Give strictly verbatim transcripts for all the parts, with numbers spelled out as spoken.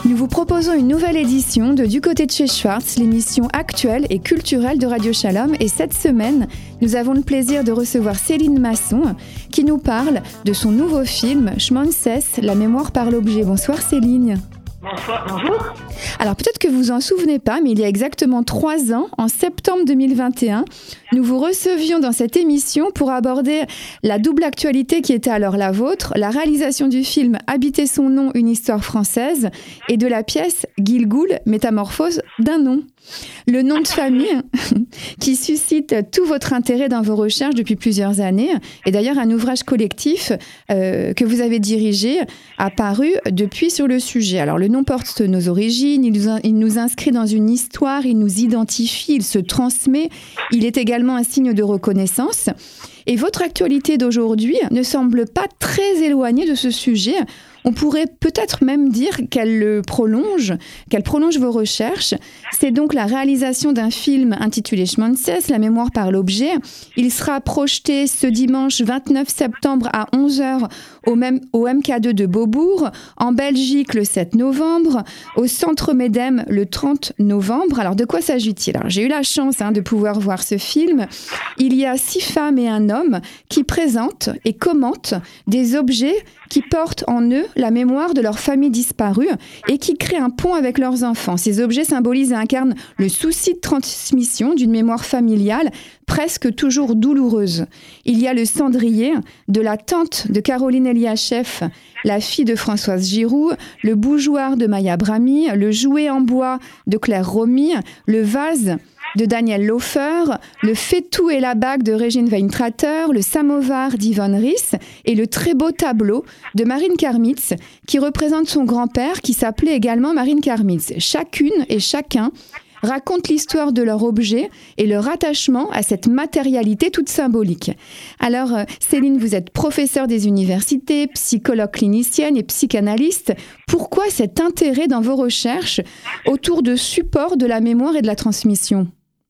Nous vous proposons une nouvelle édition de Du côté de chez Schwartz, l'émission actuelle et culturelle de Radio Shalom. Et cette semaine, nous avons le plaisir de recevoir Céline Masson qui nous parle de son nouveau film Shmonses, la mémoire par l'objet. Bonsoir Céline. Bonsoir, bonjour. Alors peut-être que vous vous en souvenez pas, mais il y a exactement trois ans, en septembre deux mille vingt et un, nous vous recevions dans cette émission pour aborder la double actualité qui était alors la vôtre, la réalisation du film Habiter son nom, une histoire française, et de la pièce Gilgoul, métamorphose d'un nom. Le nom de famille qui suscite tout votre intérêt dans vos recherches depuis plusieurs années, et d'ailleurs un ouvrage collectif euh, que vous avez dirigé a paru depuis sur le sujet. Alors le nom porte nos origines, il nous, il nous inscrit dans une histoire, il nous identifie, il se transmet, il est également un signe de reconnaissance. Et votre actualité d'aujourd'hui ne semble pas très éloignée de ce sujet. On pourrait peut-être même dire qu'elle le prolonge, qu'elle prolonge vos recherches. C'est donc la réalisation d'un film intitulé Shmonses, la mémoire par l'objet. Il sera projeté ce dimanche vingt-neuf septembre à onze heures au, même, au M K deux de Beaubourg, en Belgique le sept novembre, au Centre Médem le trente novembre. Alors de quoi s'agit-il ? Alors, j'ai eu la chance hein, de pouvoir voir ce film. Il y a six femmes et un homme qui présentent et commentent des objets qui portent en eux la mémoire de leur famille disparue et qui créent un pont avec leurs enfants. Ces objets symbolisent et incarnent le souci de transmission d'une mémoire familiale presque toujours douloureuse. Il y a le cendrier de la tante de Caroline Eliachef, la fille de Françoise Giroud, le bougeoir de Maya Bramy, le jouet en bois de Claire Romy, le vase de Daniel Laufer, le Fétou et la bague de Régine Weintrater, le samovar d'Yvonne Ries et le très beau tableau de Marine Karmitz qui représente son grand-père qui s'appelait également Marine Karmitz. Chacune et chacun racontent l'histoire de leur objet et leur attachement à cette matérialité toute symbolique. Alors, Céline, vous êtes professeure des universités, psychologue clinicienne et psychanalyste. Pourquoi cet intérêt dans vos recherches autour de supports de la mémoire et de la transmission ?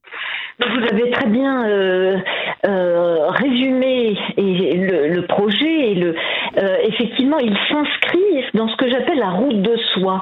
Vous avez très bien euh, euh, résumé et le, le projet et le euh, effectivement il s'inscrit dans ce que j'appelle la route de soi.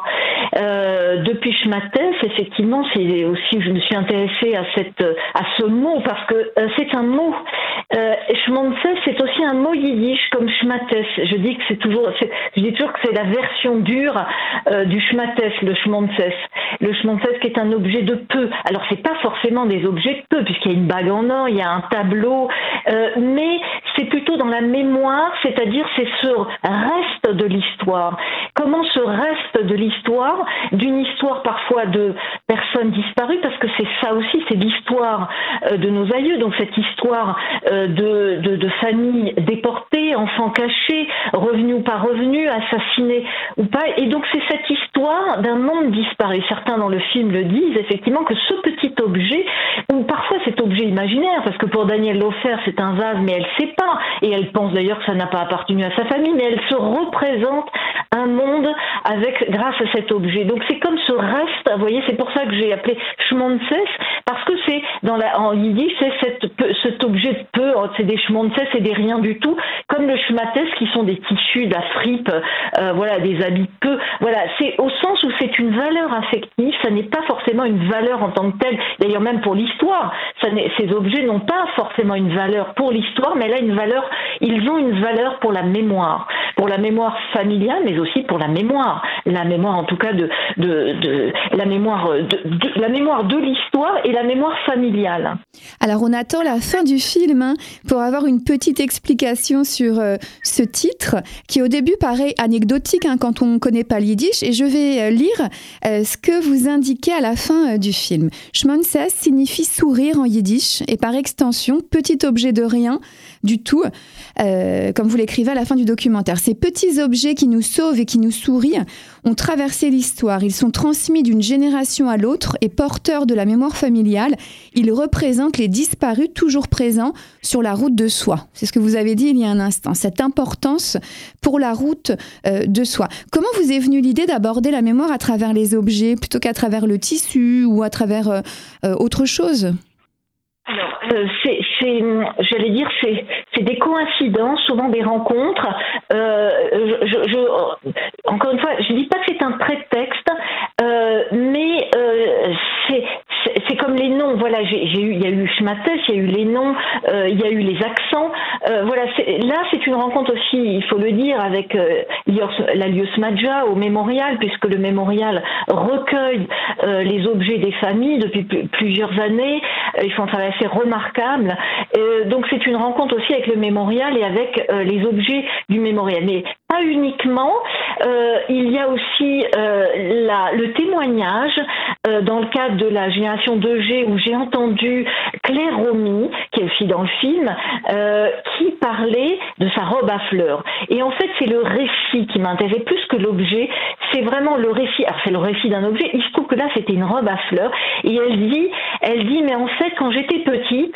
Euh, depuis Shmonses, effectivement, c'est aussi je me suis intéressée à cette à ce mot parce que euh, c'est un mot. Euh, Shmonses, c'est aussi un mot yiddish comme Shmates. Je dis que c'est toujours, c'est, je dis toujours que c'est la version dure euh, du Shmates, le Shmonses. Le Shmonses qui est un objet de peu. Alors c'est pas forcément des objets de peu puisqu'il y a une bague en or, il y a un tableau, euh, mais c'est plutôt dans la mémoire, c'est-à-dire c'est ce reste de l'histoire. Comment ce reste de l'histoire, d'une histoire parfois de personnes disparues, parce que c'est ça aussi, c'est l'histoire euh, de nos aïeux, donc cette histoire euh, de, de, de familles déportées, enfants cachés, revenus ou pas revenus, assassinés ou pas, et donc c'est cette histoire d'un monde disparu. Certains dans le film le disent, effectivement, que ce petit objet, ou parfois cet objet imaginaire, parce que pour Daniel Laufer, c'est un vase, mais elle ne sait pas, et elle pense d'ailleurs que ça n'a pas appartenu à sa famille, mais elle se représente un monde avec, grâce à cet objet. Donc c'est comme ce reste, vous voyez, c'est pour ça que j'ai appelé Shmonses, parce que c'est, dans la, en yiddish, c'est cette, cet objet de peu, c'est des Shmonses et des rien du tout, comme le Shmates qui sont des tissus, de la fripe, euh, voilà, des habits de peu. Voilà, c'est au sens où c'est une valeur affective, ça n'est pas forcément une valeur en tant que telle, d'ailleurs même pour l'histoire, ça ces objets n'ont pas forcément une valeur pour l'histoire, mais elle a une valeur, ils ont une valeur pour la mémoire, pour la mémoire familiale, mais aussi pour la mémoire, la mémoire en tout cas de, de, de la mémoire de, de la mémoire de l'histoire et la mémoire familiale. Alors on attend la fin du film hein, pour avoir une petite explication sur euh, ce titre qui au début paraît anecdotique hein, quand on ne connaît pas le yiddish, et je vais euh, lire euh, ce que vous indiquez à la fin euh, du film. Shmonses signifie sourire en yiddish et par extension petit objet de rien du tout, euh, comme vous l'écrivez à la fin du documentaire. Ces petits objets qui nous sauvent et qui nous sourient ont traversé l'histoire. Ils sont transmis d'une génération à l'autre et porteurs de la mémoire familiale. Ils représentent les disparus toujours présents sur la route de soi. C'est ce que vous avez dit il y a un instant, cette importance pour la route euh, de soi. Comment vous est venue l'idée d'aborder la mémoire à travers les objets plutôt qu'à travers le tissu ou à travers euh, euh, autre chose ? Alors, euh, c'est, c'est, j'allais dire, c'est, c'est des coïncidences, souvent des rencontres. Euh, je, je, je, encore une fois, je dis pas que c'est un prétexte, voilà, j'ai, j'ai eu, il y a eu Schmattès, il y a eu les noms, euh, il y a eu les accents. Euh, voilà, c'est, là, c'est une rencontre aussi, il faut le dire, avec euh, la Lios Madja au mémorial, puisque le mémorial recueille euh, les objets des familles depuis p- plusieurs années. Euh, ils font un travail assez remarquable. Euh, donc, c'est une rencontre aussi avec le mémorial et avec euh, les objets du mémorial. Mais pas uniquement. Euh, il y a aussi euh, la, le témoignage euh, dans le cadre de la génération deux G où j'ai entendu Claire Romy, qui est aussi dans le film, euh, qui parlait de sa robe à fleurs. Et en fait, c'est le récit qui m'intéressait plus que l'objet. C'est vraiment le récit. Alors, c'est le récit d'un objet. Il se trouve que là, c'était une robe à fleurs. Et elle dit, elle dit, mais en fait, quand j'étais petite,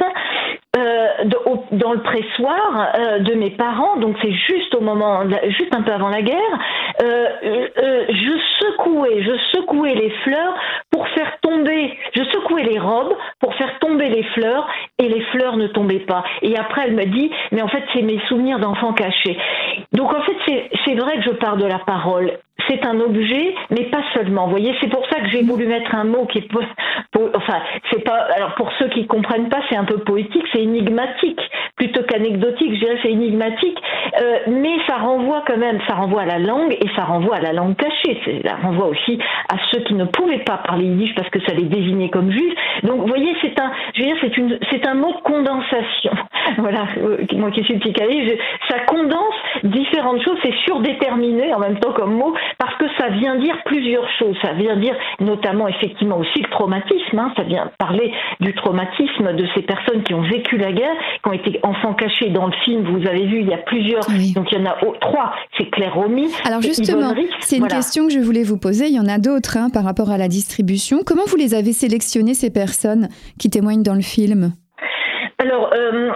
Euh, de, au, dans le pressoir euh, de mes parents, donc c'est juste au moment, juste un peu avant la guerre, euh, euh, je secouais, je secouais les fleurs pour faire tomber, je secouais les robes pour faire tomber les fleurs et les fleurs ne tombaient pas. Et après elle me dit, mais en fait c'est mes souvenirs d'enfants cachés. Donc en fait c'est, c'est vrai que je pars de la parole. C'est un objet, mais pas seulement. Vous voyez, c'est pour ça que j'ai voulu mettre un mot qui est, po- po- enfin, c'est pas. Alors pour ceux qui comprennent pas, c'est un peu poétique, c'est énigmatique plutôt qu'anecdotique. Je dirais c'est énigmatique, euh, mais ça renvoie quand même, ça renvoie à la langue et ça renvoie à la langue cachée. C'est, ça renvoie aussi à ceux qui ne pouvaient pas parler yiddish parce que ça les désignait comme juifs. Donc vous voyez, c'est un, je veux dire, c'est une, c'est un mot de condensation. Voilà, moi qui suis psychanalyste, je, ça condense différentes choses. C'est surdéterminé en même temps comme mot. Parce que ça vient dire plusieurs choses. Ça vient dire notamment effectivement aussi le traumatisme. Hein, ça vient parler du traumatisme de ces personnes qui ont vécu la guerre, qui ont été enfants cachés dans le film. Vous avez vu, il y a plusieurs. Oui. Donc il y en a oh, trois. C'est Claire Romy. Alors justement, c'est une voilà. question que je voulais vous poser. Il y en a d'autres hein, par rapport à la distribution. Comment vous les avez sélectionnées, ces personnes qui témoignent dans le film ? Alors, euh,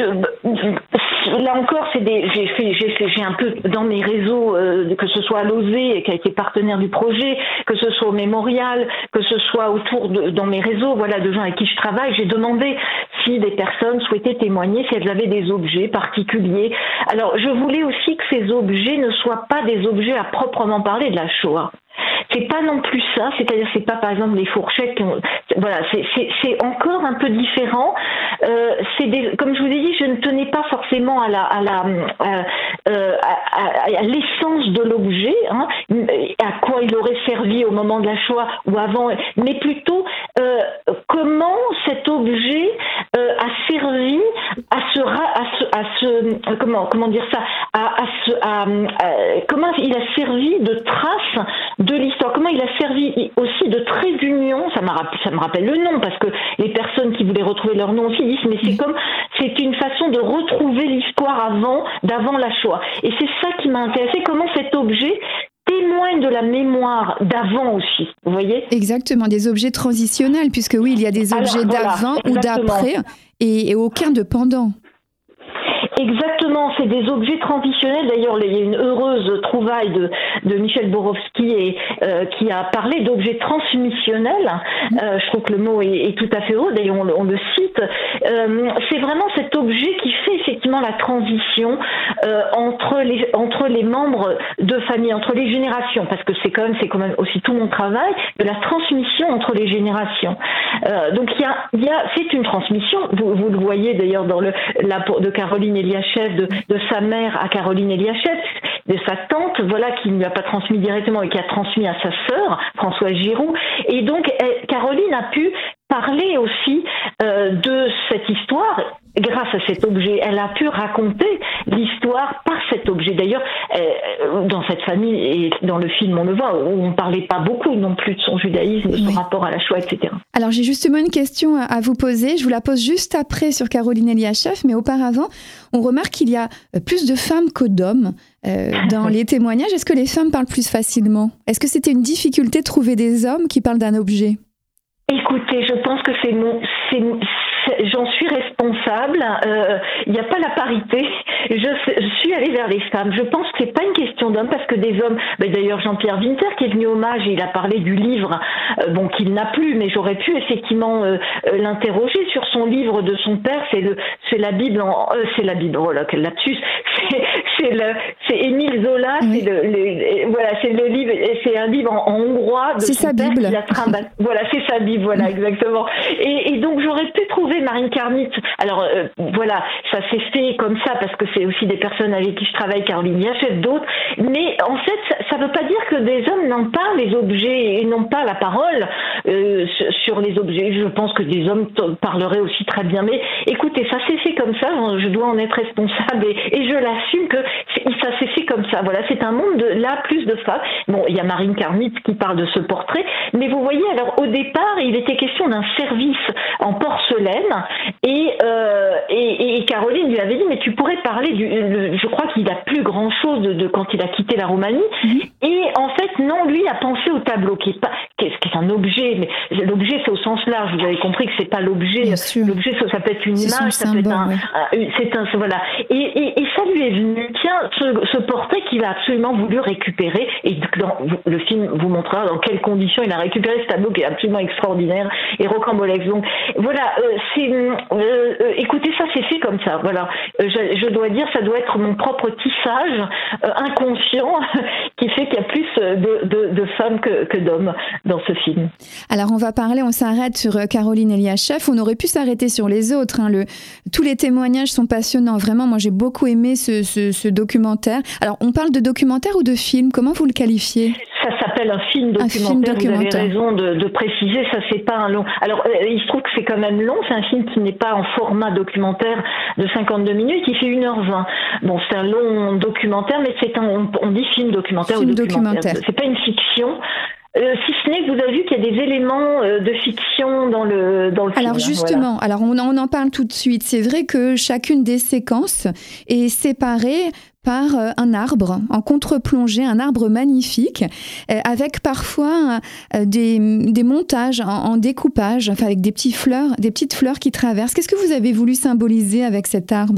là encore, c'est des, j'ai fait, j'ai fait, j'ai un peu dans mes réseaux, euh, que ce soit à l'O S E, qui a été partenaire du projet, que ce soit au Mémorial, que ce soit autour de, dans mes réseaux, voilà, de gens avec qui je travaille, j'ai demandé si des personnes souhaitaient témoigner, si elles avaient des objets particuliers. Alors, je voulais aussi que ces objets ne soient pas des objets à proprement parler de la Shoah. C'est pas non plus ça, c'est-à-dire c'est pas par exemple les fourchettes qui ont, voilà, c'est, c'est, c'est encore un peu différent. Euh, c'est des, comme je vous ai dit, je ne tenais pas forcément à la, à la, à, euh, à, à, à l'essence de l'objet, hein, à quoi il aurait servi au moment de la Shoah ou avant, mais plutôt euh, comment cet objet euh, a servi à se, à se, à se, comment, comment dire ça, à, à se, à, à, comment il a servi de trace de l'histoire, comment il a servi aussi de trait d'union, ça, m'a, ça me rappelle le nom, parce que les personnes qui voulaient retrouver leur nom aussi disent, mais c'est comme, c'est une façon de retrouver l'histoire avant, d'avant la Shoah. Et c'est ça qui m'a intéressé, comment cet objet témoigne de la mémoire d'avant aussi, vous voyez ? Exactement, des objets transitionnels, puisque oui, il y a des objets Alors, d'avant voilà, ou d'après, et, et aucun de pendant. Exactement, c'est des objets transitionnels. D'ailleurs, il y a une heureuse trouvaille de, de Michel Borowski et, euh, qui a parlé d'objets transmissionnels. Euh, je trouve que le mot est, est tout à fait heureux, d'ailleurs on, on le cite. Euh, c'est vraiment cet objet qui fait effectivement la transition euh, entre, les, entre les membres de famille, entre les générations, parce que c'est quand même, c'est quand même aussi tout mon travail, de la transmission entre les générations. Euh, donc il y a, il y a, c'est une transmission, vous, vous le voyez d'ailleurs dans le, la, de Caroline Eliachev, de, de sa mère à Caroline Eliachev, de sa tante, voilà, qui ne lui a pas transmis directement et qui a transmis à sa sœur, Françoise Giroud. Et donc, elle, Caroline a pu parler aussi euh, de cette histoire grâce à cet objet. Elle a pu raconter l'histoire par cet objet. D'ailleurs, euh, dans cette famille, et dans le film, on le voit, on ne parlait pas beaucoup non plus de son judaïsme, de son oui. rapport à la Shoah, et cetera. Alors, j'ai justement une question à vous poser. Je vous la pose juste après sur Caroline Eliachev, mais auparavant, on remarque qu'il y a plus de femmes que d'hommes euh, dans les témoignages. Est-ce que les femmes parlent plus facilement ? Est-ce que c'était une difficulté de trouver des hommes qui parlent d'un objet ? Écoutez, je pense que c'est mon, c'est, c'est j'en suis responsable. Euh, il n'y a pas la parité. Je, je suis allée vers les femmes. Je pense que c'est pas une question d'hommes parce que des hommes. Ben d'ailleurs, Jean-Pierre Winter qui est venu hommage, il a parlé du livre, euh, bon qu'il n'a plus, mais j'aurais pu effectivement euh, l'interroger sur son livre de son père. C'est le, c'est la Bible. En, euh, c'est la Bible. Oh là, quel lapsus. C'est, c'est le, c'est Émile Zola, oui. c'est le, le, voilà, c'est le livre, c'est un livre en, en hongrois de c'est son sa père Bible. qui la trimballe. Voilà, c'est sa Bible, voilà, mmh. exactement. Et, et donc j'aurais pu trouver Marine Karnit. Alors euh, voilà, ça s'est fait comme ça parce que c'est aussi des personnes avec qui je travaille, Caroline Yachef, d'autres. Mais en fait, ça ne veut pas dire que des hommes n'ont pas les objets et n'ont pas la parole euh, sur les objets. Je pense que des hommes parleraient aussi très bien. Mais écoutez, ça s'est fait comme ça. Je dois en être responsable et, et je l'assume que ça s'est fait comme ça. Voilà, c'est un monde de là plus de femmes. Bon, il y a Marine Karnit qui parle de ce portrait, mais vous voyez, alors au départ, il était question d'un service en porcelaine et, euh, et, et Caroline lui avait dit, mais tu pourrais parler du. Le, je crois qu'il a plus grand chose de, de quand il a quitté la Roumanie. Mmh. Et en fait, non, lui a pensé au tableau qui est pas, qui est, qui est un objet, mais l'objet c'est au sens large. Vous avez compris que c'est pas l'objet. L'objet, ça, ça peut être une c'est image, ça symbole, peut être un, ouais. un, c'est un, voilà. Et, et, et ça lui est venu. Tiens, ce, ce portrait qu'il a absolument voulu récupérer. Et dans, le film vous montrera dans quelles conditions il a récupéré ce tableau qui est absolument extraordinaire et rocambolesque. Donc voilà, euh, c'est, euh, euh, écoutez, ça c'est fait comme ça. Voilà, euh, je, je dois dire, ça doit être mon propre tissage euh, inconscient qui fait qu'il y a plus de, de, de femmes que, que d'hommes dans ce film. Alors on va parler, on s'arrête sur Caroline Eliachef. On aurait pu s'arrêter sur les autres. Hein. Le, tous les témoignages sont passionnants. Vraiment, moi j'ai beaucoup aimé ce, ce, ce documentaire. Alors on parle de documentaire ou de film ? Comment vous le qualifiez ? Ça s'appelle un film documentaire. Un film documentaire. Vous avez raison de, de préciser, ça c'est pas un long. Alors euh, il se trouve que c'est quand même long. C'est un film qui n'est pas en format documentaire de cinquante-deux minutes. Il fait une heure vingt. Bon, c'est un long documentaire, mais c'est un, on, on dit film documentaire film ou documentaire. documentaire. C'est pas une fiction. Euh, si ce n'est que vous avez vu qu'il y a des éléments euh, de fiction dans le dans le film. Alors justement, voilà. alors on, on en parle tout de suite. C'est vrai que chacune des séquences est séparée par un arbre en contre-plongée, un arbre magnifique, euh, avec parfois euh, des, des montages en, en découpage, enfin avec des petits fleurs, des petites fleurs qui traversent. Qu'est-ce que vous avez voulu symboliser avec cet arbre ?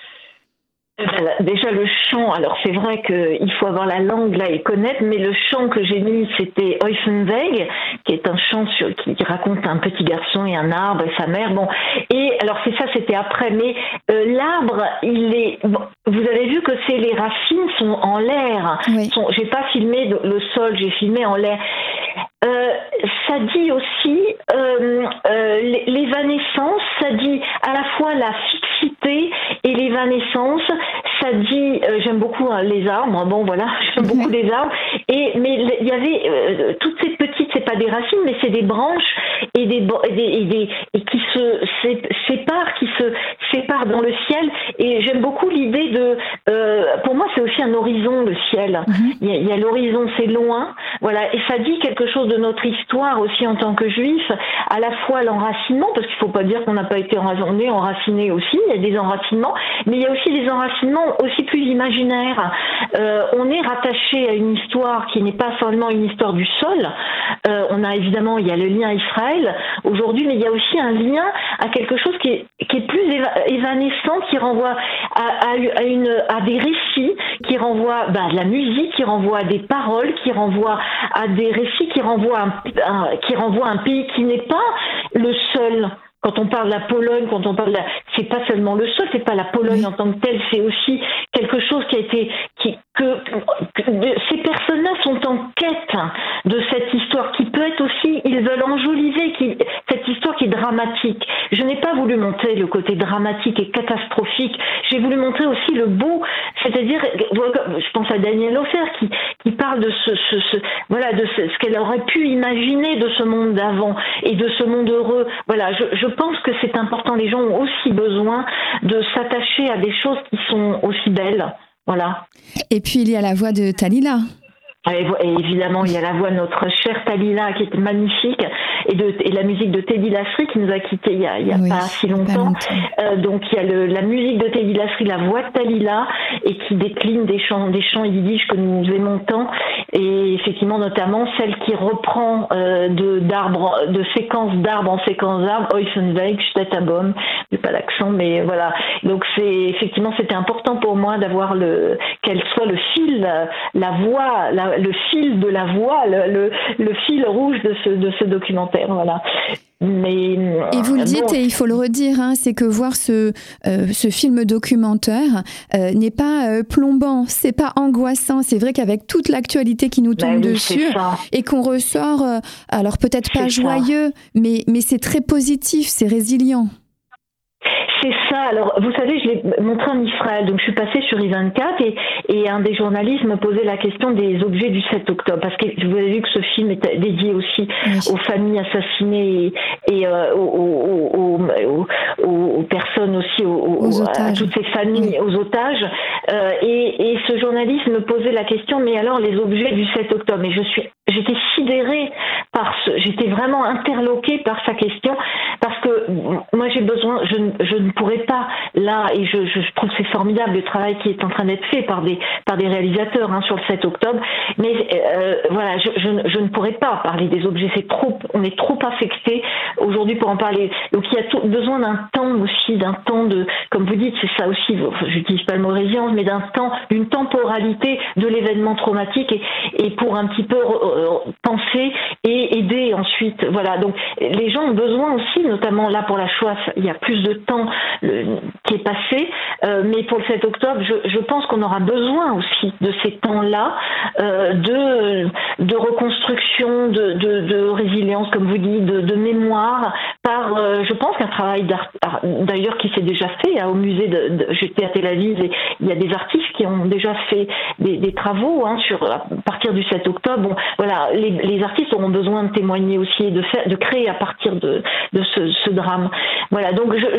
Déjà le chant, alors c'est vrai qu'il faut avoir la langue là et connaître, mais le chant que j'ai mis c'était Oisenweg, qui est un chant sur, qui raconte un petit garçon et un arbre et sa mère. Bon, et alors c'est ça, c'était après, mais euh, l'arbre, il est, bon, vous avez vu que c'est les racines sont en l'air. Oui. Sont, j'ai pas filmé le sol, j'ai filmé en l'air. Euh, ça dit aussi euh, euh, l'évanescence, ça dit à la fois la fixité et l'évanescence, ça dit, euh, j'aime beaucoup hein, les arbres, bon voilà, j'aime beaucoup mmh. les arbres, et, mais il y avait euh, toutes ces petites, c'est pas des racines, mais c'est des branches et des, et des, et des et qui se séparent, qui se séparent dans le ciel, et j'aime beaucoup l'idée de, euh, pour moi c'est aussi un horizon le ciel, mmh. il y a, il y a l'horizon, c'est loin, voilà, et ça dit quelque chose de notre histoire aussi en tant que juifs, à la fois l'enracinement, parce qu'il ne faut pas dire qu'on n'a pas été enraciné, on est enraciné aussi, il y a des enracinements, mais il y a aussi des enracinements aussi plus imaginaires. Euh, on est rattaché à une histoire qui n'est pas seulement une histoire du sol. Euh, on a évidemment, il y a le lien Israël aujourd'hui, mais il y a aussi un lien à quelque chose qui est, qui est plus éva- évanescent, qui renvoie à, à, à, une, à des récits, qui renvoie bah, à de la musique, qui renvoie à des paroles, qui renvoie à des récits, qui renvoie Un, un, qui renvoie à un pays qui n'est pas le seul. Quand on parle de la Pologne, quand on parle de la, c'est pas seulement le sol, c'est pas la Pologne en tant que telle, c'est aussi quelque chose qui a été, qui, que, que ces personnes-là sont en quête de cette histoire qui peut être aussi, ils veulent enjoliver qui, cette histoire qui est dramatique. Je n'ai pas voulu montrer le côté dramatique et catastrophique. J'ai voulu montrer aussi le beau, c'est-à-dire, je pense à Danielle Hofer qui, qui parle de ce, ce, ce voilà, de ce, ce qu'elle aurait pu imaginer de ce monde d'avant et de ce monde heureux. Voilà, je, je Je pense que c'est important. Les gens ont aussi besoin de s'attacher à des choses qui sont aussi belles. Voilà. Et puis, il y a la voix de Talila. Et évidemment, il y a la voix de notre chère Talila qui est magnifique et, de, et la musique de Teddy Lasry qui nous a quittés il y a, il y a oui, pas si longtemps. Pas longtemps. Euh, donc il y a le, la musique de Teddy Lasry, la voix de Talila et qui décline des chants, des chants yiddish que nous aimons tant et effectivement notamment celle qui reprend euh, de d'arbres, de séquences d'arbres en séquences d'arbres, Oisenweg, Stettabom, j'ai pas l'accent mais voilà. Donc c'est effectivement c'était important pour moi d'avoir le qu'elle soit le fil, la voix, la le fil de la voix, le, le, le fil rouge de ce, de ce documentaire. commentaire, voilà. Mais, et vous le dites, bon, et il faut le redire, hein, c'est que voir ce, euh, ce film documentaire euh, n'est pas euh, plombant, c'est pas angoissant. C'est vrai qu'avec toute l'actualité qui nous tombe ben oui, dessus et qu'on ressort, euh, alors peut-être pas c'est joyeux, mais, mais c'est très positif, c'est résilient. C'est ça. Alors, vous savez, je l'ai montré en Israël, donc je suis passée sur I vingt-quatre et, et un des journalistes me posait la question des objets du sept octobre, parce que vous avez vu que ce film est dédié aussi oui. aux familles assassinées et, et euh, aux, aux, aux, aux, aux personnes aussi, aux, aux à toutes ces familles, oui. aux otages. Euh, et, et ce journaliste me posait la question, mais alors les objets du sept octobre, et je suis J'étais sidérée par ce, j'étais vraiment interloquée par sa question, parce que moi j'ai besoin, je, je ne pourrais pas là, et je, je trouve que c'est formidable le travail qui est en train d'être fait par des par des réalisateurs hein, sur le sept octobre, mais euh, voilà, je, je, je ne pourrais pas parler des objets, c'est trop, on est trop affecté aujourd'hui pour en parler. Donc il y a tout, besoin d'un temps aussi, d'un temps de, comme vous dites, c'est ça aussi, j'utilise pas le mot résilience, mais d'un temps, d'une temporalité de l'événement traumatique et, et pour un petit peu penser et aider ensuite. Voilà. Donc les gens ont besoin aussi, notamment là pour la Shoah, il y a plus de temps le, qui est passé, euh, mais pour le sept octobre, je, je pense qu'on aura besoin aussi de ces temps-là euh, de, de reconstruction, de, de, de résilience, comme vous dites, de, de mémoire, par, euh, je pense qu'un travail d'art, d'ailleurs qui s'est déjà fait hein, au musée de, de j'étais à Tel Aviv et il y a des artistes qui ont déjà fait des, des travaux hein, sur à partir du sept octobre. Bon, voilà, les, les artistes auront besoin de témoigner aussi et de faire, de créer à partir de, de ce, ce drame. Voilà, donc je,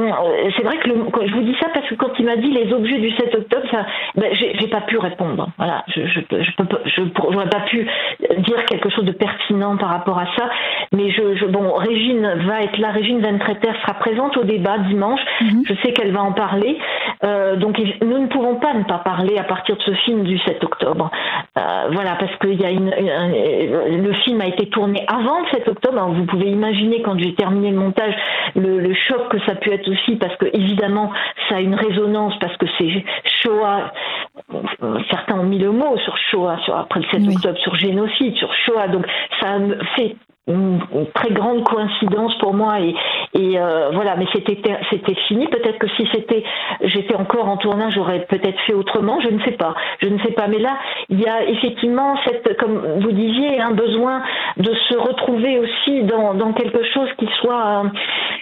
je c'est vrai que le, je vous dis ça parce que quand il m'a dit les objets du sept octobre, ça, ben, j'ai, j'ai pas pu répondre. Voilà, je, je, je peux, je, j'aurais pas pu dire quelque chose de pertinent par rapport à ça. Mais je, je bon, Régine va être là, Régine Ventreter sera présente au débat dimanche. Mm-hmm. Je sais qu'elle va en parler. Euh, donc nous ne pouvons pas ne pas parler à partir de ce film du sept octobre. Euh, voilà, parce qu'il y a une, une, le film a été tourné avant le sept octobre. Alors vous pouvez imaginer quand j'ai terminé le montage le, le choc que ça a pu être aussi, parce que évidemment ça a une résonance, parce que c'est Shoah. Certains ont mis le mot sur Shoah, sur, après le sept oui. octobre, sur génocide, sur Shoah. Donc ça me fait une très grande coïncidence pour moi et, et euh, voilà, mais c'était c'était fini. Peut-être que si c'était j'étais encore en tournage, j'aurais peut-être fait autrement, je ne sais pas, je ne sais pas. Mais là, il y a effectivement cette, comme vous disiez, un besoin de se retrouver aussi dans dans quelque chose qui soit euh,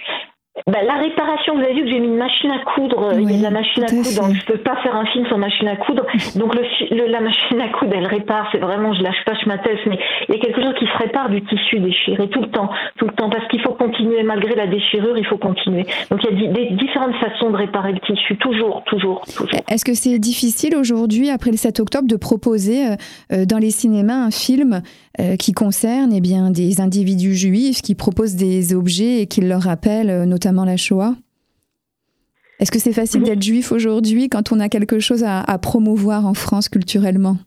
bah, la réparation, vous avez vu que j'ai mis une machine à coudre, oui, il y a de la machine à coudre, donc je peux pas faire un film sans machine à coudre, donc le, le, la machine à coudre, elle répare, c'est vraiment, je lâche pas, je m'atteste, mais il y a quelque chose qui se répare du tissu déchiré, tout le temps, tout le temps, parce qu'il faut continuer, malgré la déchirure, il faut continuer. Donc il y a des différentes façons de réparer le tissu, toujours, toujours, toujours. Est-ce que c'est difficile aujourd'hui, après le sept octobre, de proposer euh, dans les cinémas un film euh, qui concerne eh bien, des individus juifs, qui proposent des objets et qui leur rappellent euh, notamment la Shoah? Est-ce que c'est facile d'être juif aujourd'hui quand on a quelque chose à, à promouvoir en France culturellement?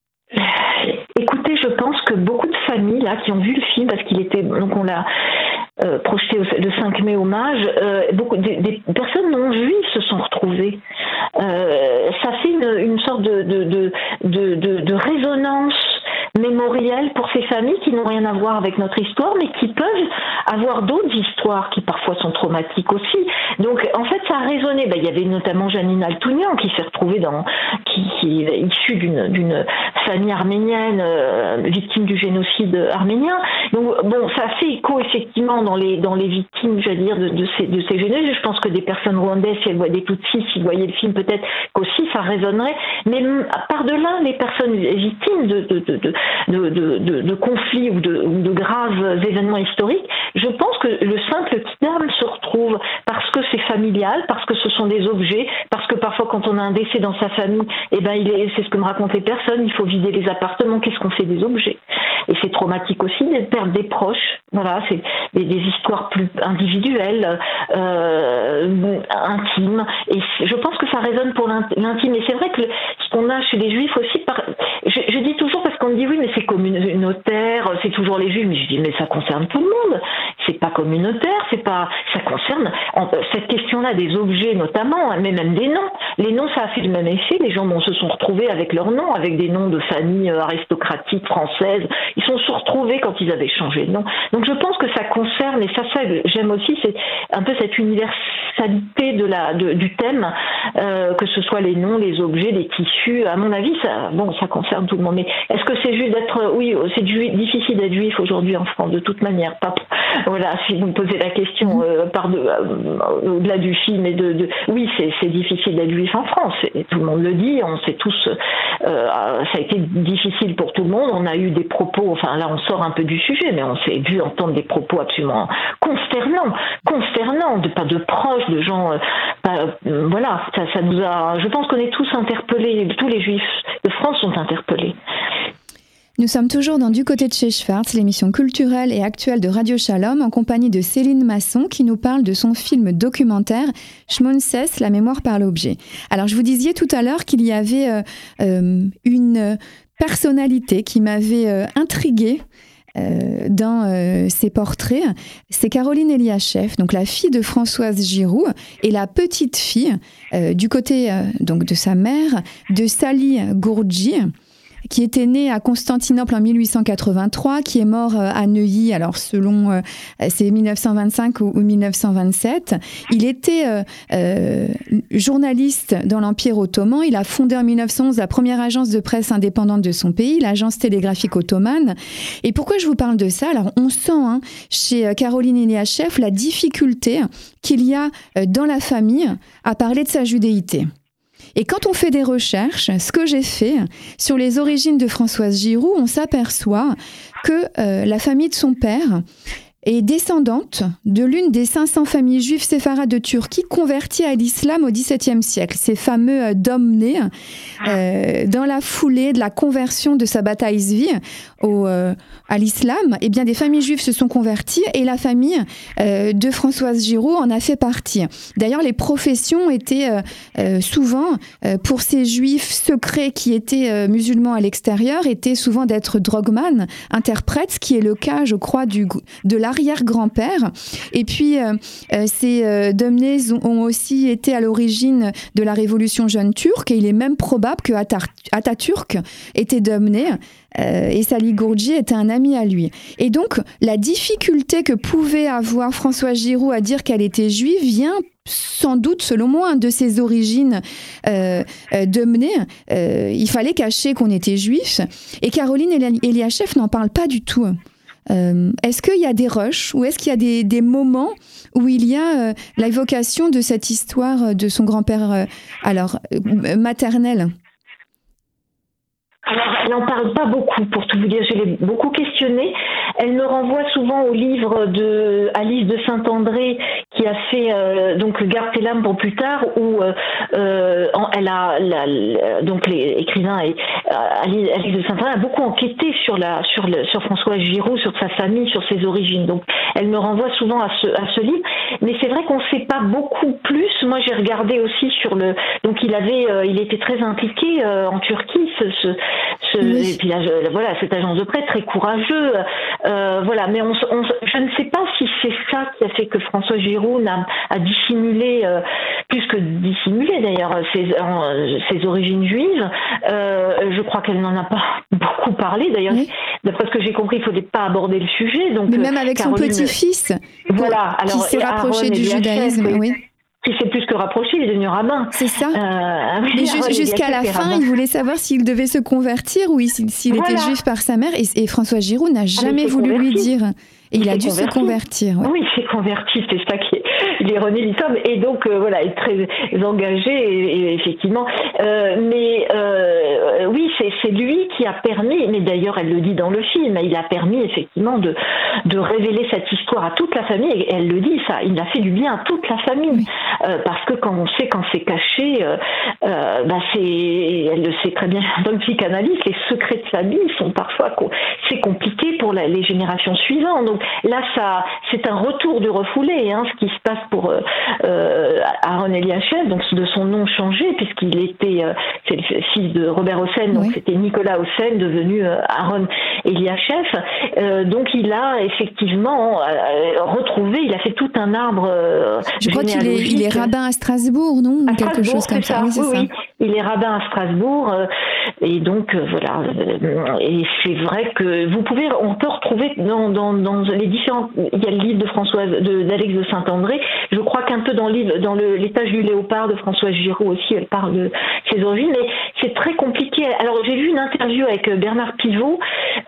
Écoutez, je pense que beaucoup de familles là qui ont vu le film, parce qu'il était donc on l'a euh, projeté le cinq mai hommage, euh, beaucoup des, des personnes non juives se sont retrouvées. Euh, ça fait une, une sorte de de, de de de de résonance mémorielle pour ces familles qui n'ont rien à voir avec notre histoire, mais qui peuvent avoir d'autres histoires qui parfois sont traumatiques aussi. Donc en fait ça a résonné. Ben, il y avait notamment Janine Altounian qui s'est retrouvée dans, qui, qui est issue d'une, d'une famille arménienne euh, victime du génocide arménien. Donc bon, ça fait écho effectivement dans les dans les victimes, j'allais dire, de, de ces de ces génocides. Je pense que des personnes rwandaises, si elles voient des Tutsis, s'ils voyaient le film, peut-être qu'aussi ça résonnerait. Mais par-delà les personnes victimes de de de, de De, de, de, de conflits ou de, ou de graves événements historiques, je pense que le simple kidam se retrouve parce que c'est familial, parce que ce sont des objets, parce que parfois quand on a un décès dans sa famille, eh ben il est, c'est ce que me racontent les personnes, il faut vider les appartements, qu'est-ce qu'on fait des objets? Et c'est traumatique aussi de perdre des proches, voilà, c'est des, des histoires plus individuelles, euh, intimes, et je pense que ça résonne pour l'intime, et c'est vrai que le, qu'on a chez les Juifs aussi. Par... Je, je dis toujours parce qu'on me dit oui, mais c'est communautaire, c'est toujours les Juifs. Mais je dis mais ça concerne tout le monde. C'est pas communautaire, c'est pas, ça concerne en, cette question-là des objets notamment, mais même des noms. Les noms, ça a fait le même effet. Les gens bon, se sont retrouvés avec leurs noms, avec des noms de familles aristocratiques françaises. Ils se sont retrouvés quand ils avaient changé de nom. Donc je pense que ça concerne, et ça, ça j'aime aussi, c'est un peu cette universalité de la, de, du thème, euh, que ce soit les noms, les objets, les tissus. À mon avis, ça, bon, ça concerne tout le monde. Mais est-ce que c'est juste d'être, oui, c'est difficile d'être juif aujourd'hui en France de toute manière. Pas, voilà, si vous me posez la question euh, par de, euh, au-delà du film et de, de oui, c'est, c'est difficile d'être juif en France. Et tout le monde le dit. On sait tous, euh, ça a été difficile pour tout le monde. On a eu des propos. Enfin, là, on sort un peu du sujet, mais on s'est vu entendre des propos absolument consternants, consternants, de pas de proches, de gens. Euh, pas, euh, voilà, ça, ça nous a. Je pense qu'on est tous interpellés. Tous les juifs de France sont interpellés. Nous sommes toujours dans Du côté de chez Schwartz, l'émission culturelle et actuelle de Radio Shalom, en compagnie de Céline Masson, qui nous parle de son film documentaire « Shmonses, la mémoire par l'objet ». Alors, je vous disais tout à l'heure qu'il y avait euh, euh, une personnalité qui m'avait euh, intriguée euh, dans euh, ses portraits. C'est Caroline Eliacheff, donc la fille de Françoise Giroud, et la petite fille, euh, du côté euh, donc de sa mère, de Sally Gourdji, qui était né à Constantinople en mille huit cent quatre-vingt-trois, qui est mort à Neuilly, alors selon euh, c'est mille neuf cent vingt-cinq ou, ou mille neuf cent vingt-sept. Il était euh, euh, journaliste dans l'Empire ottoman. Il a fondé en mille neuf cent onze la première agence de presse indépendante de son pays, l'agence télégraphique ottomane. Et pourquoi je vous parle de ça ? Alors on sent hein, chez Caroline Eliacheff la difficulté qu'il y a dans la famille à parler de sa judéité. Et quand on fait des recherches, ce que j'ai fait sur les origines de Françoise Giroud, on s'aperçoit que euh, la famille de son père est descendante de l'une des cinq cents familles juives séfarades de Turquie converties à l'islam au dix-septième siècle. Ces fameux euh, Domnés, euh, dans la foulée de la conversion de Sabbat Zvi au, euh, à l'islam, eh bien des familles juives se sont converties et la famille euh, de Françoise Giroud en a fait partie. D'ailleurs, les professions étaient euh, euh, souvent, euh, pour ces juifs secrets qui étaient euh, musulmans à l'extérieur, étaient souvent d'être drogman, interprète, ce qui est le cas, je crois, du, de l'arrière-grand-père. Et puis, euh, euh, ces euh, Domnés ont, ont aussi été à l'origine de la révolution jeune turque, et il est même probable que Atar- Atatürk était Domné. Euh, et Sally Gourdji était un ami à lui. Et donc, la difficulté que pouvait avoir Françoise Giroud à dire qu'elle était juive vient sans doute, selon moi, de ses origines euh, euh, Domné. Euh, il fallait cacher qu'on était juif. Et Caroline Eliacheff n'en parle pas du tout. Euh, est-ce qu'il y a des rushs ou est-ce qu'il y a des, des moments où il y a euh, l'évocation de cette histoire de son grand-père euh, alors, euh, maternel ? Alors, elle n'en parle pas beaucoup, pour tout vous dire. Je l'ai beaucoup questionnée. Elle me renvoie souvent au livre de Alice de Saint-André, qui a fait euh, donc Garde tes larmes pour plus tard, où euh, euh, elle a la, la, donc les écrivains et euh, Alice, Alice de Saint-André a beaucoup enquêté sur la sur le sur Françoise Giroud, sur sa famille, sur ses origines. Donc, elle me renvoie souvent à ce à ce livre. Mais c'est vrai qu'on ne sait pas beaucoup plus. Moi, j'ai regardé aussi sur le. Donc, il avait, euh, il était très impliqué euh, en Turquie. Ce, ce Ce, oui. Et puis là, je, voilà, cette agence de presse très courageux, euh, voilà. Mais on, on, je ne sais pas si c'est ça qui a fait que François Giroud a, a dissimulé, euh, plus que dissimulé d'ailleurs, ses, euh, ses origines juives. Euh, je crois qu'elle n'en a pas beaucoup parlé. D'ailleurs, oui. D'après ce que j'ai compris, il ne fallait pas aborder le sujet. Donc, mais même avec Caroline, son petit-fils, voilà, alors, qui s'est rapproché du judaïsme, oui. Il s'est plus que rapproché, il est devenu rabbin. C'est ça. Euh, oui, mais ju- jusqu'à la fin, rabbin. Il voulait savoir s'il devait se convertir ou s'il, s'il voilà. était juif par sa mère. Et, et François Giroud n'a jamais ah, voulu converti. lui dire. Et il, il a dû converti. se convertir. Ouais. Oui, il s'est converti, c'est ça qui est l'ironie de l'histoire. Et donc, euh, voilà, il est très engagé, et, et effectivement. Euh, mais euh, oui, c'est, c'est lui qui a permis, mais d'ailleurs, elle le dit dans le film, il a permis effectivement de, de révéler cette histoire à toute la famille. Et elle le dit, ça, il a fait du bien à toute la famille. Euh, parce que quand on sait quand c'est caché, euh, euh, bah c'est, elle le sait très bien dans le psychanalyse, les secrets de famille sont parfois, c'est compliqué pour la, les générations suivantes. Donc là, ça, c'est un retour du refoulé, hein, ce qui se passe pour euh, Aaron Eliachev, donc de son nom changé, puisqu'il était, euh, c'est le fils de Robert Hossein, donc oui. C'était Nicolas Hossein, devenu euh, Aaron Eliachev. Euh, donc il a effectivement euh, retrouvé, il a fait tout un arbre euh, Je crois qu'il est, il est rabbin à Strasbourg, non à Quelque Strasbourg, chose comme ça. ça. Oui, c'est oui, ça. oui. Il est rabbin à Strasbourg. Euh, et donc, euh, voilà. Euh, et c'est vrai que vous pouvez, on peut retrouver dans, dans, dans les différents, il y a le livre de Françoise, de, d'Alex de Saint-André. Je crois qu'un peu dans le livre, dans le, l'étage du léopard de Françoise Giraud aussi, elle parle de ses origines, mais c'est très compliqué. Alors, j'ai vu une interview avec Bernard Pivot,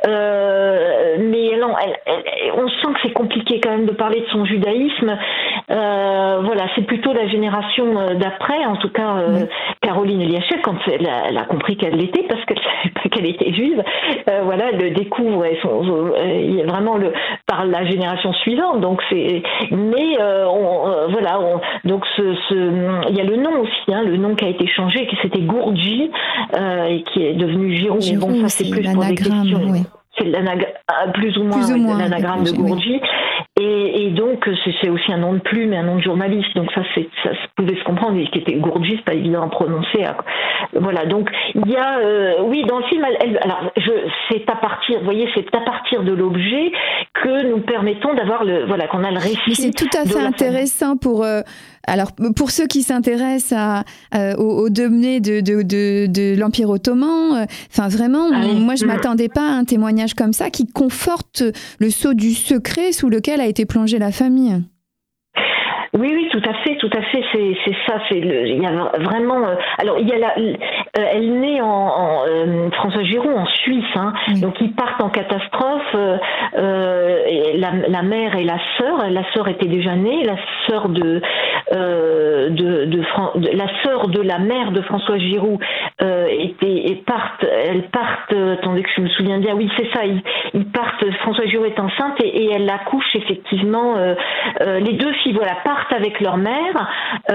euh, mais non, elle, elle, on sent que c'est compliqué quand même de parler de son judaïsme. Euh, voilà, c'est plutôt la génération d'après, en tout cas, euh, oui. Caroline Eliachev, quand elle a, elle a compris qu'elle l'était, parce qu'elle savait pas qu'elle était juive, euh, voilà, elle le découvre, et son, euh, vraiment le, par la génération suivante, donc c'est, mais euh, on, euh, voilà, on, donc ce, ce, il y a le nom aussi, hein, le nom qui a été changé, qui c'était Gourdji, euh, et qui est devenu Giroud. Giroud, bon, ça c'est, c'est plus pour des questions. Oui. C'est plus ou moins, plus ou moins l'anagramme de Gourdji. Oui. Et, et donc, c'est, c'est aussi un nom de plume et un nom de journaliste. Donc ça, c'est, ça pouvait se comprendre. Et qui était Gourdji, c'est pas évident à prononcer. Voilà. Donc, il y a, euh, oui, dans le film, elle, elle, alors, je, c'est à partir, vous voyez, c'est à partir de l'objet que nous permettons d'avoir le, voilà, qu'on a le récit. Mais c'est tout à fait intéressant pour, euh, alors, pour ceux qui s'intéressent à, euh, aux, aux demenées de, de, de, de l'Empire ottoman, enfin, euh, vraiment, ah oui. moi, je mmh. m'attendais pas à un témoignage comme ça qui conforte le sceau du secret sous lequel a été plongée la famille. Oui, oui, tout à fait, tout à fait. C'est, c'est ça. C'est le. Il y a vraiment. Euh, alors, il y a la. Euh, elle naît en, en euh, François Giroud en Suisse. Hein, oui. Donc, ils partent en catastrophe. Euh, et la, la mère et la sœur. La sœur était déjà née. La sœur de, euh, de, de, Fran- de la sœur de la mère de François Giroud euh, était. Et partent. Elles partent. Attendez que je me souviens bien. Oui, c'est ça. Ils, ils partent. François Giroud est enceinte et, et elle accouche effectivement. Euh, euh, les deux filles, voilà, partent avec leur mère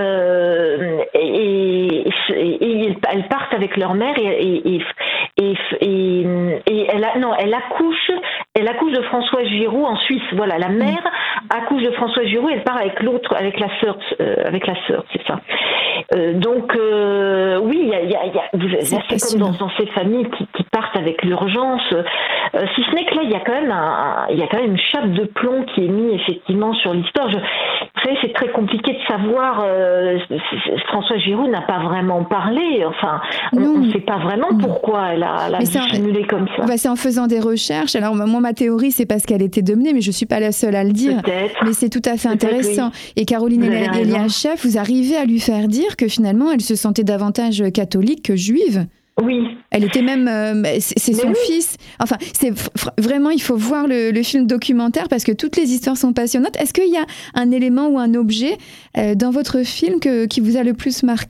euh, et, et, et elles partent avec leur mère et, et, et, et, et elle a, non elle accouche elle accouche de François Giroud en Suisse. Voilà, la mère accouche de François Giroud et elle part avec l'autre, avec la sœur, euh, avec la sœur, c'est ça. Euh, donc euh, oui, il y a, il y a, il y a vous, c'est, c'est comme dans, dans ces familles qui, qui partent avec l'urgence. Euh, si ce n'est que là, il y a quand même un, il y a quand même une chape de plomb qui est mise effectivement sur l'histoire. Je, vous savez, c'est très compliqué de savoir. Euh, François Giroud n'a pas vraiment parlé. Enfin, on ne sait pas vraiment non. pourquoi elle a, elle a dissimulé en, comme ça. Bah c'est en faisant des recherches. Alors moi, ma théorie, c'est parce qu'elle était dominée, mais je suis pas la seule à le dire. Peut-être. Mais c'est tout à fait Peut-être, intéressant. Oui. Et Caroline Eliachev, vous arrivez à lui faire dire que finalement, elle se sentait davantage catholique que juive. Oui. Elle était même, euh, c'est, c'est son oui. fils. Enfin, c'est f- vraiment, il faut voir le, le film documentaire parce que toutes les histoires sont passionnantes. Est-ce qu'il y a un élément ou un objet euh, dans votre film que, qui vous a le plus marqué ?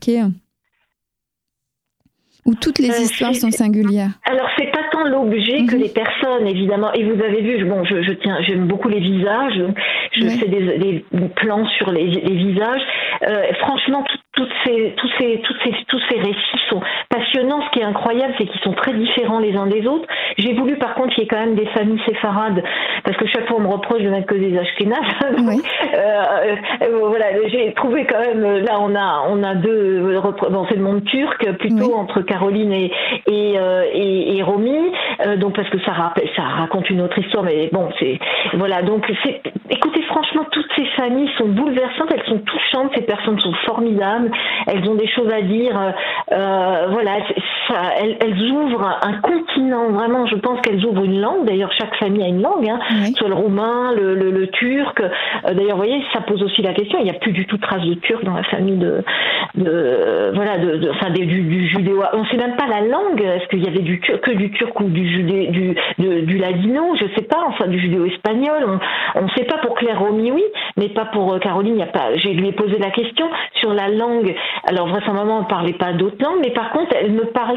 Où toutes les euh, histoires sont singulières. Alors, c'est pas tant l'objet mm-hmm. que les personnes, évidemment. Et vous avez vu, bon, je, je tiens, j'aime beaucoup les visages. Je ouais. fais des, des plans sur les, les visages. Euh, franchement, tout, toutes ces, tous ces, toutes ces, tous ces récits sont passionnants. Ce qui est incroyable, c'est qu'ils sont très différents les uns des autres. J'ai voulu, par contre, qu'il y ait quand même des familles séfarades, parce que chaque fois on me reproche de mettre que des Ashkénazes. Oui. euh, euh, voilà, j'ai trouvé quand même. Là, on a, on a deux. Bon, c'est le monde turc plutôt oui. entre Caroline et et euh, et, et Romy. Euh, donc parce que ça rappelle, ça raconte une autre histoire, mais bon, c'est voilà. Donc, c'est, écoutez, franchement, toutes ces familles sont bouleversantes. Elles sont touchantes. Ces personnes sont formidables. Elles ont des choses à dire. Euh, voilà, ça, elles, elles ouvrent un continent. Vraiment, je pense qu'elles ouvrent une langue. D'ailleurs, chaque famille a une langue, hein, oui. soit le roumain, le, le, le turc. Euh, d'ailleurs, vous voyez, ça pose aussi la question. Il n'y a plus du tout de trace de turc dans la famille de, de euh, voilà, de, de, enfin, du, du judéo. On ne sait même pas la langue. Est-ce qu'il y avait du que du turc ou du judé, du, de, du ladino? Je ne sais pas. Enfin, du judéo-espagnol. On ne sait pas pour Claire Romy, oui, mais pas pour Caroline. Il y a pas. Je lui ai posé la question sur la langue. Alors vraisemblablement, on ne parlait pas d'autres langues, mais par contre, elle me parlait.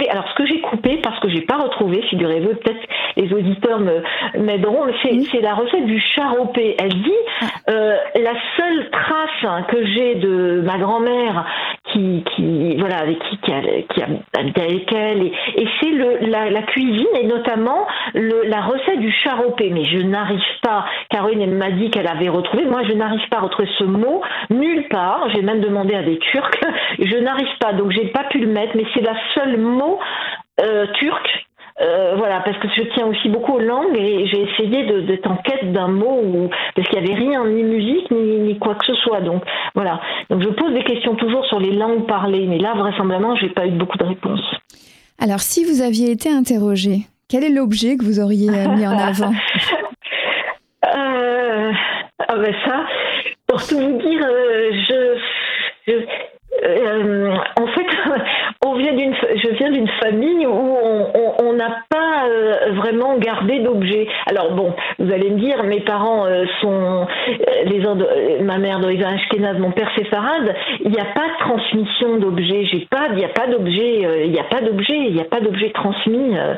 coupé. Alors, ce que j'ai coupé, parce que j'ai pas retrouvé, figurez-vous, peut-être les auditeurs me, m'aideront, c'est, oui. c'est la recette du charopé. Elle dit, euh, la seule trace que j'ai de ma grand-mère qui, qui voilà, avec qui, qui a, qui a habité avec elle, et, et c'est le, la, la cuisine, et notamment le, la recette du charopé. Mais je n'arrive pas, Caroline m'a dit qu'elle avait retrouvé, moi je n'arrive pas à retrouver ce mot nulle part. J'ai même demandé à des Turcs, je n'arrive pas, donc j'ai pas pu le mettre, mais c'est la seule mot euh, turc. Euh, voilà, parce que je tiens aussi beaucoup aux langues et j'ai essayé de, d'être en quête d'un mot où, parce qu'il n'y avait rien, ni musique, ni, ni quoi que ce soit. Donc voilà. Donc je pose des questions toujours sur les langues parlées, mais là vraisemblablement j'ai pas eu beaucoup de réponses. Alors si vous aviez été interrogée, quel est l'objet que vous auriez mis en avant? euh, ah ben ça, pour tout vous dire, euh, je, je Euh, en fait, on vient d'une, je viens d'une famille où on n'a pas euh, vraiment gardé d'objets. Alors bon, vous allez me dire, mes parents euh, sont euh, les de, ma mère d'origine ashkénaze, mon père séfarade. Il n'y a pas de transmission d'objets. J'ai pas, il n'y a pas d'objets. Euh, il n'y a pas d'objets. Il n'y a pas d'objets transmis. Euh,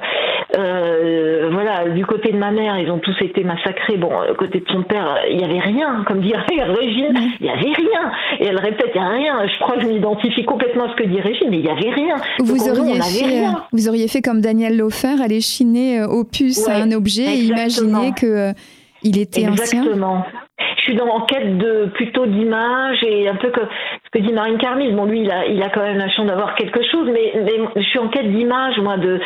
euh, voilà, du côté de ma mère, ils ont tous été massacrés. Bon, du côté de son père, il n'y avait rien. Comme dirait Régine, il n'y avait rien. Et elle répète, il n'y a rien. Je crois que je m'identifie complètement à ce que dit Régine, mais il n'y avait rien. Vous Donc, auriez, nous, fait, rien. vous auriez fait comme Daniel Lofer, aller chiner au puce ouais, un objet exactement. Et imaginer qu'il euh, était exactement. ancien. Exactement. Je suis dans en quête de plutôt d'images et un peu que ce que dit Marine Karmitz. Bon, lui, il a, il a quand même la chance d'avoir quelque chose, mais, mais je suis en quête d'images, moi, de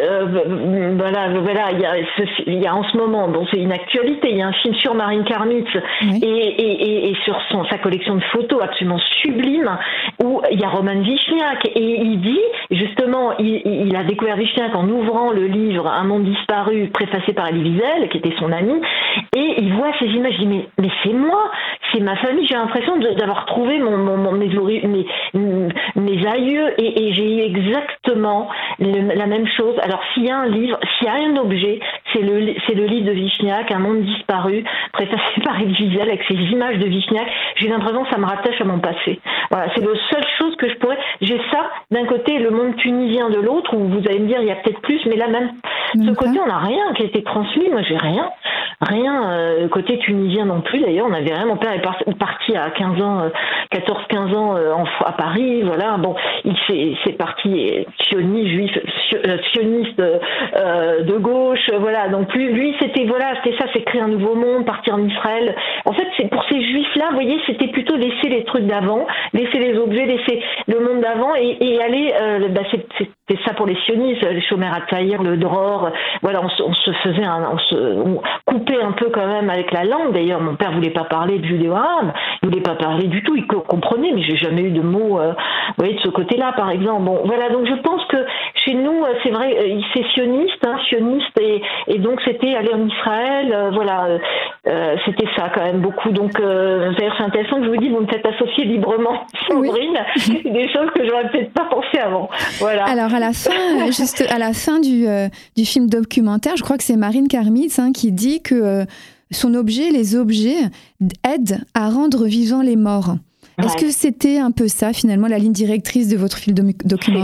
euh, voilà, voilà. Il y a, ce, il y a en ce moment, bon, c'est une actualité. Il y a un film sur Marine Karmitz oui. et, et, et, et sur son sa collection de photos absolument sublime où il y a Roman Vichniac et il dit justement, il, il a découvert Vichniac en ouvrant le livre Un monde disparu, préfacé par Elie Wiesel, qui était son ami, et il voit ces images. Il dit mais mais c'est moi, c'est ma famille. J'ai l'impression de, d'avoir trouvé mon, mon, mon, mes, mes, mes aïeux et, et j'ai eu exactement le, la même chose. Alors s'il y a un livre, s'il y a un objet, c'est le, c'est le livre de Vichniac, Un monde disparu, préfacé par Elie Wiesel, avec ces images de Vichniac. J'ai l'impression que ça me rattache à mon passé. Voilà, c'est la seule chose que je pourrais. J'ai ça d'un côté, le monde tunisien de l'autre, où vous allez me dire il y a peut-être plus, mais là même, de ce côté, on n'a rien qui a été transmis. Moi, j'ai rien. Rien euh, côté tunisien non plus d'ailleurs, on avait rien, mon père est parti à quinze ans, quatorze quinze ans euh, en, à Paris, voilà, bon, il s'est, c'est parti sioniste, juif, sioniste euh, de gauche, voilà, donc lui, lui c'était, voilà, c'était ça, c'est créer un nouveau monde, partir en Israël. En fait, c'est pour ces juifs-là, vous voyez, c'était plutôt laisser les trucs d'avant, laisser les objets, laisser le monde d'avant et, et aller, euh, bah, c'est, c'était ça pour les sionistes, les Shomer HaTzaïr, le Dror, voilà, on se, on se faisait, un, on se on coupait un peu quand même avec la langue. D'ailleurs, mon père voulait pas parler de judéo-arabe, il voulait pas parler du tout, il comprenait, mais j'ai jamais eu de mots, euh, vous voyez, de ce côté-là, par exemple. Bon, voilà, donc je pense que chez nous, c'est vrai, c'est sioniste, hein, sioniste, et, et donc c'était aller en Israël, euh, voilà, euh, c'était ça quand même beaucoup. Donc, euh, d'ailleurs, c'est intéressant que je vous dise, vous me faites associer librement, Sandrine, oui. Des choses que j'aurais peut-être pas pensé avant. Voilà. Alors à la fin, juste à la fin du euh, du film documentaire, je crois que c'est Marine Karmitz hein, qui dit que euh, son objet, les objets, aident à rendre vivants les morts. Ouais. Est-ce que c'était un peu ça, finalement, la ligne directrice de votre film documentaire ?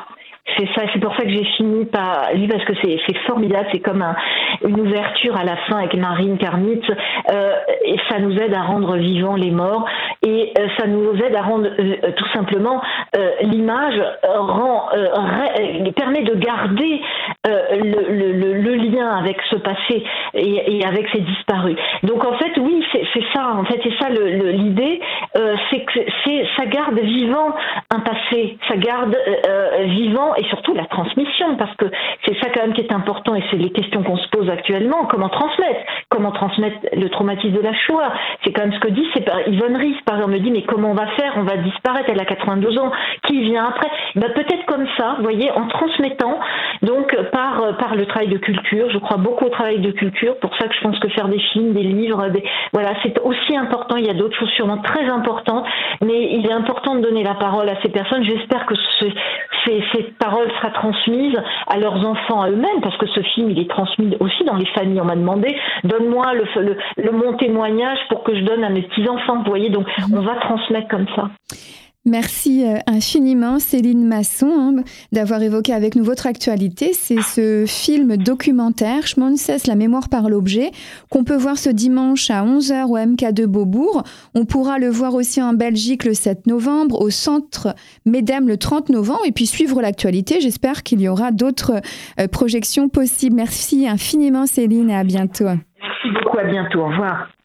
C'est ça, c'est pour ça que j'ai fini par lui parce que c'est, c'est formidable, c'est comme un, une ouverture à la fin avec Marine Karmitz, euh, et ça nous aide à rendre vivants les morts et euh, ça nous aide à rendre euh, tout simplement euh, l'image euh, rend euh, ré, permet de garder euh, le, le, le, le lien avec ce passé et, et avec ces disparus. Donc en fait oui c'est, c'est ça en fait c'est ça le, le, l'idée euh, c'est que c'est ça garde vivant un passé, ça garde euh, vivant et surtout la transmission, parce que c'est ça quand même qui est important et c'est les questions qu'on se pose actuellement. Comment transmettre Comment transmettre le traumatisme de la Shoah? C'est quand même ce que dit c'est Yvonne Ries, par exemple, me dit mais comment on va faire? On va disparaître, elle a quatre-vingt-deux ans, qui vient après? Ben, peut-être comme ça, vous voyez, en transmettant, donc par, par le travail de culture. Je crois beaucoup au travail de culture, pour ça que je pense que faire des films, des livres, des, voilà, c'est aussi important. Il y a d'autres choses sûrement très importantes, mais il est important de donner la parole à ces personnes. J'espère que ce, ces, ces parole sera transmise à leurs enfants, à eux-mêmes, parce que ce film, il est transmis aussi dans les familles. On m'a demandé, donne-moi le, le, le mon témoignage pour que je donne à mes petits-enfants, vous voyez, donc on va transmettre comme ça. Merci infiniment Céline Masson hein, d'avoir évoqué avec nous votre actualité. C'est ce film documentaire Schmonces, la mémoire par l'objet, qu'on peut voir ce dimanche à onze heures au M K deux Beaubourg. On pourra le voir aussi en Belgique le sept novembre, au Centre Médem le trente novembre, et puis suivre l'actualité. J'espère qu'il y aura d'autres euh, projections possibles. Merci infiniment Céline et à bientôt. Merci beaucoup, à bientôt, au revoir.